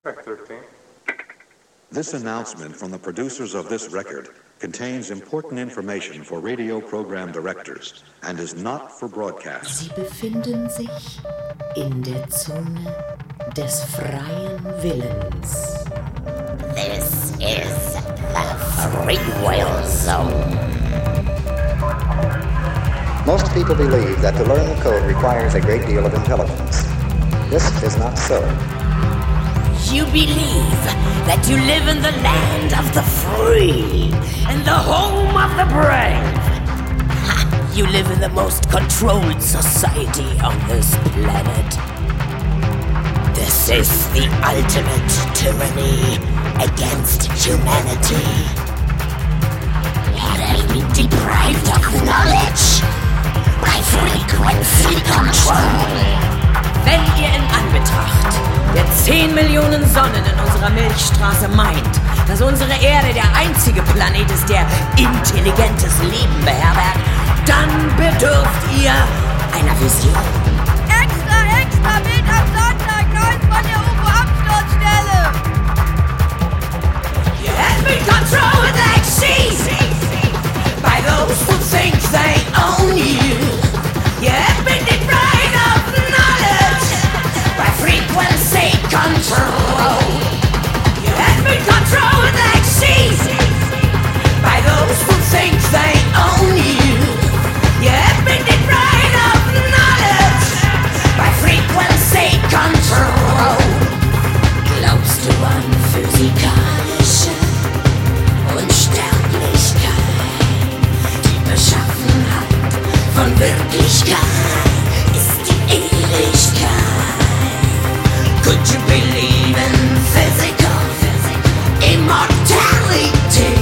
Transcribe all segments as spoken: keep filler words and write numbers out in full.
This announcement from the producers of this record contains important information for radio program directors and is not for broadcast. Sie befinden sich in der Zone des freien Willens. This is the Free Will Zone. Most people believe that to learn the code requires a great deal of intelligence. This is not so. You believe that you live in the land of the free and the home of the brave. Ha, you live in the most controlled society on this planet. This is the ultimate tyranny against humanity. You have been deprived of knowledge by frequency control. Wenn ihr in Anbetracht der zehn Millionen Sonnen in unserer Milchstraße meint, dass unsere Erde der einzige Planet ist, der intelligentes Leben beherbergt, dann bedürft ihr einer Vision. Extra, extra, Bild am Sonntag, Neues von der U F O-Absturzstelle! You have been controlled like sheep by those who think they own you. You have been deprived of knowledge by frequency control. You have been controlled like sheep by those who think they own you. You have been deprived of knowledge by frequency control. Glaubst du an physikalische Unsterblichkeit? Die Beschaffenheit von Wirklichkeit ist die Ewigkeit. Could you believe in physical immortality?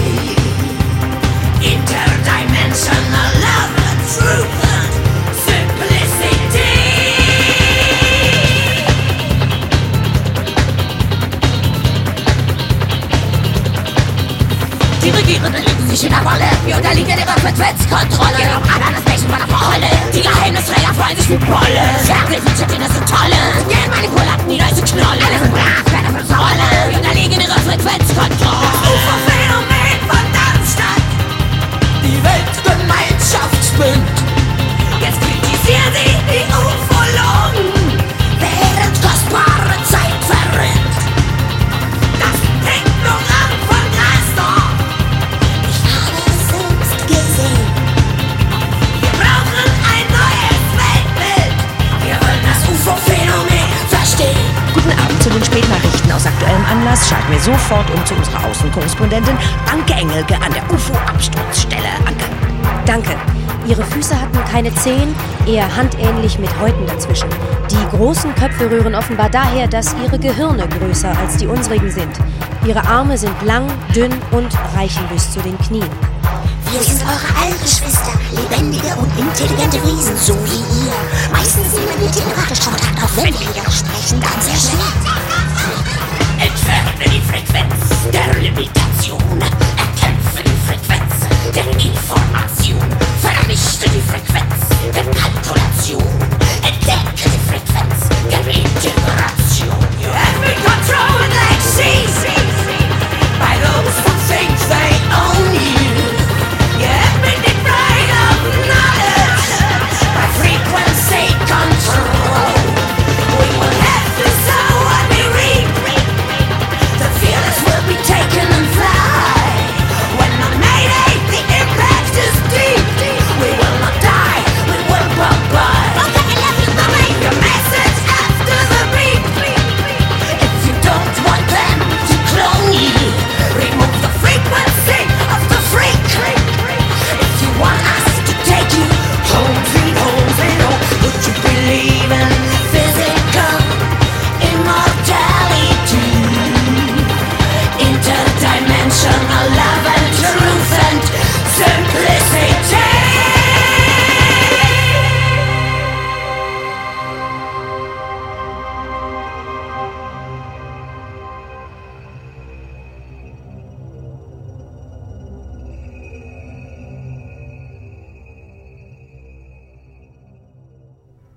Interdimensional love and truth and simplicity. Die Regierenden liegen sich in der Wolle. Wir unterliegen ihrer Frequenzkontrolle. Ihre Ananas-Menschen von der Freude. Die Geheimnisträger freuen sich wie Bolle. Fernsehfeature-Dinner sind tolle. Gehen Manipulanten, die Leute knollen. Alle sind brav, keiner für Rolle. Wir unterliegen ihrer Frequenzkontrolle. Das U F O-Phänomen von Darmstadt. Die Weltgemeinschaft spinnt. Jetzt kritisieren sie die Ufologen, während kostbare Zeit verrinnt. Das hängt nur ab von Gleisdorf. Ich habe es selbst gesehen. Wir brauchen ein neues Weltbild. Wir wollen das U F O-Phänomen verstehen. Guten Abend zu den Spätnachrichten. Aus aktuellem Anlass schalten wir sofort um zu unserer Außenkorrespondentin Anke Engelke an der U F O-Absturzstelle. Anke. Danke. Ihre Füße hatten keine Zehen, eher handähnlich mit Häuten dazwischen. Die großen Köpfe rühren offenbar daher, dass ihre Gehirne größer als die unsrigen sind. Ihre Arme sind lang, dünn und reichen bis zu den Knien. Wir sind eure Allgeschwister, lebendige und intelligente Wesen, so wie ihr. Meistens nehmen wir telepathisch Kontakt auf, wenn wir jedoch sprechen, dann sehr schnell. Entferne die Frequenz der Limitation, erkämpfe die Frequenz der Information, vernichte die Frequenz der Kalkulation.